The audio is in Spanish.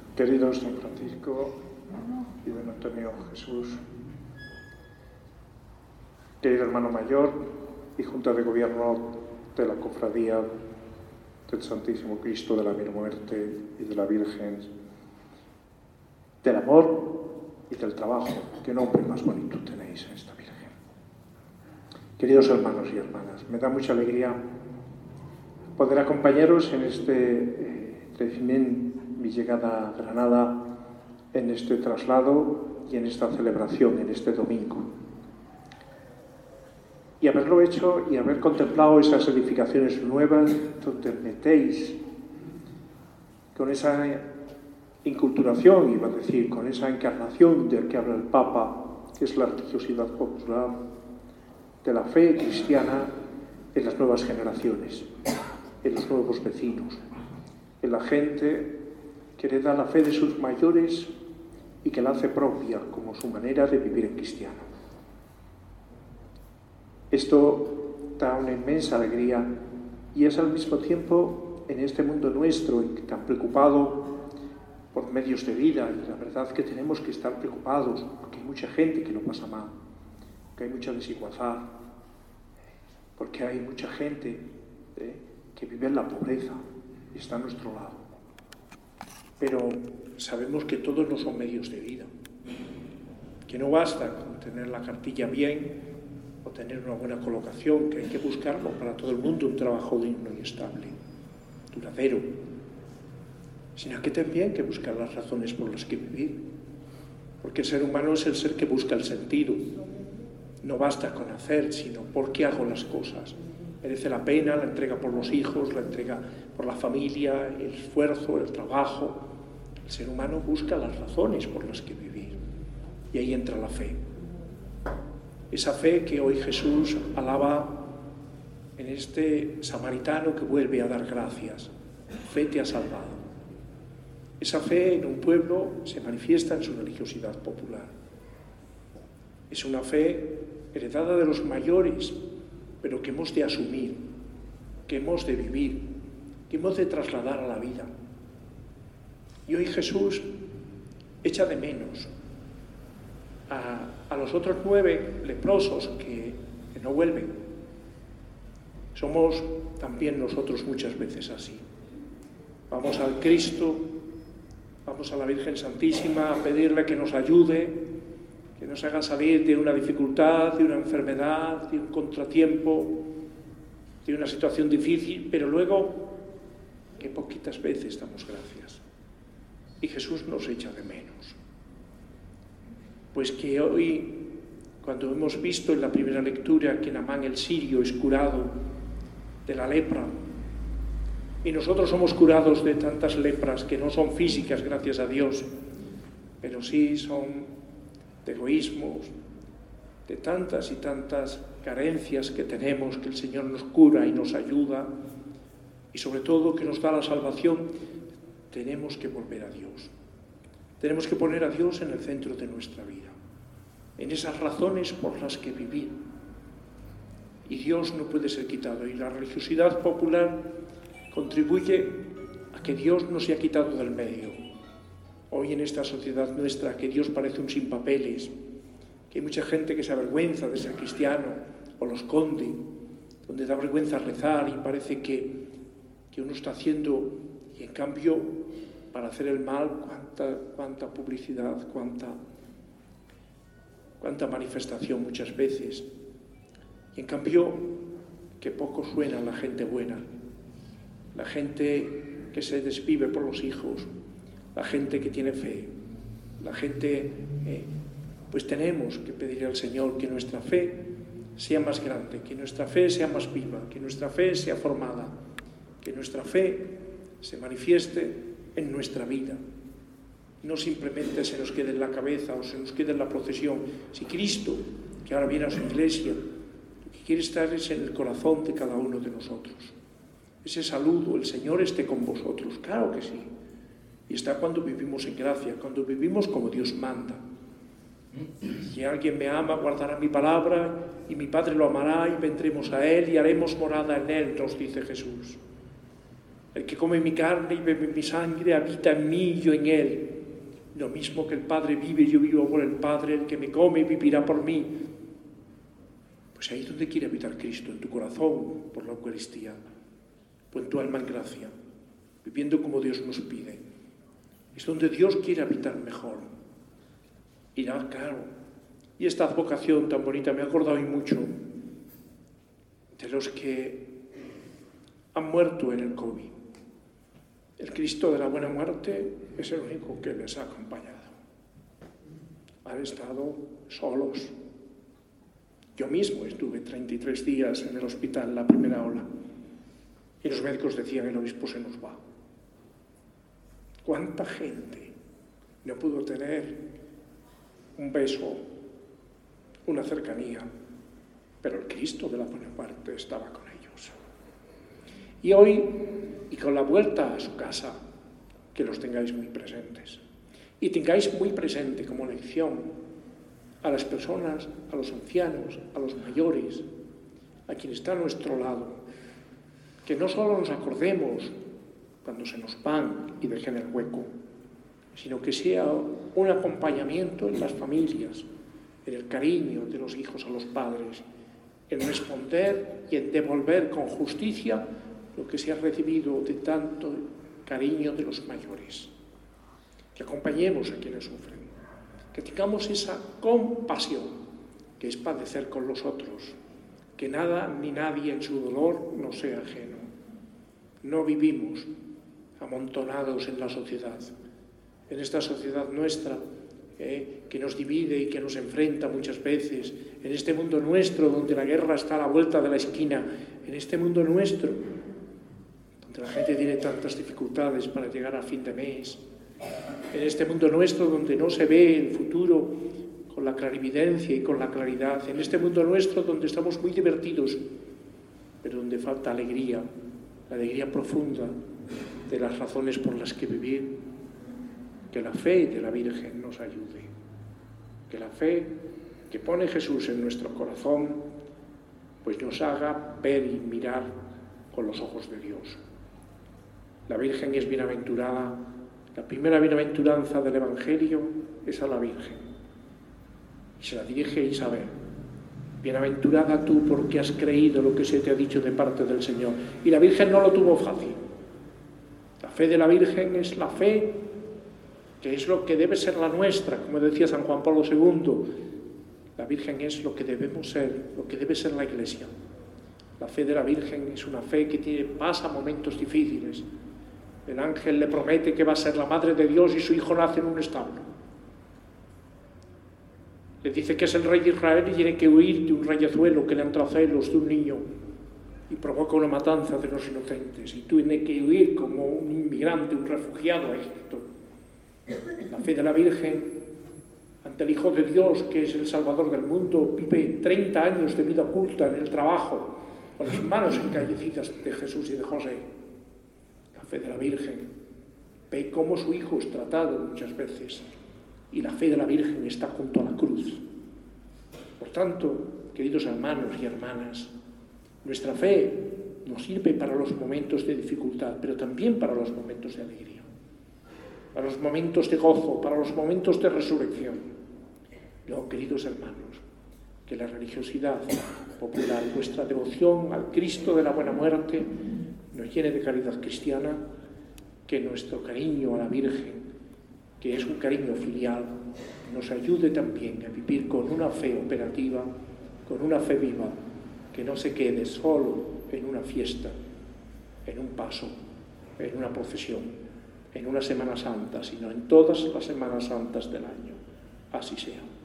Queridos don Francisco y don Antonio Jesús, querido hermano mayor y Junta de Gobierno de la Cofradía del Santísimo Cristo de la Muerte y de la Virgen, del amor y del trabajo, qué nombre más bonito tenéis en esta Virgen. Queridos hermanos y hermanas, me da mucha alegría poder acompañaros en mi llegada a Granada, en este traslado y en esta celebración, en este domingo. Y haberlo hecho y haber contemplado esas edificaciones nuevas donde metéis con esa inculturación, iba a decir, con esa encarnación del que habla el Papa, que es la religiosidad popular, de la fe cristiana en las nuevas generaciones, en los nuevos vecinos, en la gente que hereda la fe de sus mayores y que la hace propia como su manera de vivir en cristiano. Esto da una inmensa alegría y es al mismo tiempo, en este mundo nuestro tan preocupado por medios de vida, y la verdad que tenemos que estar preocupados porque hay mucha gente que lo pasa mal, porque hay mucha desigualdad, porque hay mucha gente que vive en la pobreza y está a nuestro lado. Pero sabemos que todos no son medios de vida, que no basta con tener la cartilla bien o tener una buena colocación, que hay que buscarlo para todo el mundo, un trabajo digno y estable, duradero, sino que también hay que buscar las razones por las que vivir, porque el ser humano es el ser que busca el sentido. No basta con hacer, sino por qué hago las cosas. Merece la pena la entrega por los hijos, la entrega por la familia, el esfuerzo, el trabajo. El ser humano busca las razones por las que vivir. Y ahí entra la fe. Esa fe que hoy Jesús alaba en este samaritano que vuelve a dar gracias. Fe te ha salvado. Esa fe en un pueblo se manifiesta en su religiosidad popular. Es una fe heredada de los mayores, pero que hemos de asumir, que hemos de vivir, que hemos de trasladar a la vida. Y hoy Jesús echa de menos a los otros 9 leprosos que no vuelven. Somos también nosotros muchas veces así. Vamos al Cristo, vamos a la Virgen Santísima a pedirle que nos ayude, que nos haga salir de una dificultad, de una enfermedad, de un contratiempo, de una situación difícil, pero luego, que poquitas veces damos gracias. Y Jesús nos echa de menos. Pues que hoy, cuando hemos visto en la primera lectura que Naamán el sirio es curado de la lepra, y nosotros somos curados de tantas lepras que no son físicas, gracias a Dios, pero sí son de egoísmos, de tantas y tantas carencias que tenemos, que el Señor nos cura y nos ayuda, y sobre todo que nos da la salvación. Tenemos que volver a Dios. Tenemos que poner a Dios en el centro de nuestra vida, en esas razones por las que vivir. Y Dios no puede ser quitado, y la religiosidad popular contribuye a que Dios no se ha quitado del medio. Hoy en esta sociedad nuestra, que Dios parece un sin papeles, que hay mucha gente que se avergüenza de ser cristiano o lo esconde, donde da vergüenza rezar y parece que uno está haciendo, y en cambio para hacer el mal cuánta publicidad, cuánta manifestación muchas veces, y en cambio que poco suena la gente buena, la gente que se desvive por los hijos, la gente que tiene fe, la gente, pues tenemos que pedirle al Señor que nuestra fe sea más grande, que nuestra fe sea más viva, que nuestra fe sea formada, que nuestra fe se manifieste en nuestra vida. No simplemente se nos quede en la cabeza o se nos quede en la procesión. Si Cristo, que ahora viene a su iglesia, lo que quiere estar es en el corazón de cada uno de nosotros. Ese saludo, el Señor esté con vosotros, claro que sí. Y está cuando vivimos en gracia, cuando vivimos como Dios manda. Si alguien me ama, guardará mi palabra, y mi Padre lo amará, y vendremos a Él y haremos morada en Él, nos dice Jesús. El que come mi carne y bebe mi sangre habita en mí y yo en él. Lo mismo que el Padre vive, yo vivo por el Padre, el que me come vivirá por mí. Pues ahí es donde quiere habitar Cristo, en tu corazón, por la Eucaristía, o en tu alma en gracia, viviendo como Dios nos pide. Es donde Dios quiere habitar mejor. Y ya, claro, y esta vocación tan bonita, me he acordado hoy mucho de los que han muerto en el COVID. El Cristo de la buena muerte es el único que les ha acompañado. Han estado solos. Yo mismo estuve 33 días en el hospital, la primera ola, y los médicos decían, el obispo se nos va. ¿Cuánta gente no pudo tener un beso, una cercanía? Pero el Cristo de la buena muerte estaba con ellos. Y hoy, y con la vuelta a su casa, que los tengáis muy presentes. Y tengáis muy presente como lección a las personas, a los ancianos, a los mayores, a quien está a nuestro lado, que no solo nos acordemos cuando se nos van y dejen el hueco, sino que sea un acompañamiento en las familias, en el cariño de los hijos a los padres, en responder y en devolver con justicia lo que se ha recibido de tanto cariño de los mayores. Que acompañemos a quienes sufren, que tengamos esa compasión, que es padecer con los otros, que nada ni nadie en su dolor nos sea ajeno. No vivimos amontonados en la sociedad, en esta sociedad nuestra, que nos divide y que nos enfrenta muchas veces, en este mundo nuestro donde la guerra está a la vuelta de la esquina, en este mundo nuestro donde la gente tiene tantas dificultades para llegar a fin de mes, en este mundo nuestro donde no se ve el futuro con la clarividencia y con la claridad, en este mundo nuestro donde estamos muy divertidos, pero donde falta alegría, la alegría profunda de las razones por las que vivir. Que la fe de la Virgen nos ayude, que la fe que pone Jesús en nuestro corazón, pues nos haga ver y mirar con los ojos de Dios. La Virgen es bienaventurada, la primera bienaventuranza del Evangelio es a la Virgen, y se la dirige Isabel. Bienaventurada tú porque has creído lo que se te ha dicho de parte del Señor. Y la Virgen no lo tuvo fácil. La fe de la Virgen es la fe que es lo que debe ser la nuestra, como decía San Juan Pablo II. La Virgen es lo que debemos ser, lo que debe ser la Iglesia. La fe de la Virgen es una fe que pasa momentos difíciles. El ángel le promete que va a ser la madre de Dios y su hijo nace en un establo. Le dice que es el rey de Israel y tiene que huir de un rayazuelo que le entra celos de un niño y provoca una matanza de los inocentes. Y tiene que huir como un inmigrante, un refugiado a Egipto. La fe de la Virgen ante el Hijo de Dios, que es el Salvador del mundo, vive 30 años de vida oculta en el trabajo, con las manos encallecidas de Jesús y de José. La fe de la Virgen ve cómo su Hijo es tratado muchas veces, y la fe de la Virgen está junto a la cruz. Por tanto, queridos hermanos y hermanas, nuestra fe nos sirve para los momentos de dificultad, pero también para los momentos de alegría, para los momentos de gozo, para los momentos de resurrección. No, queridos hermanos, que la religiosidad popular, nuestra devoción al Cristo de la buena muerte, nos llene de caridad cristiana, que nuestro cariño a la Virgen, que es un cariño filial, nos ayude también a vivir con una fe operativa, con una fe viva, que no se quede solo en una fiesta, en un paso, en una procesión, en una Semana Santa, sino en todas las Semanas Santas del año. Así sea.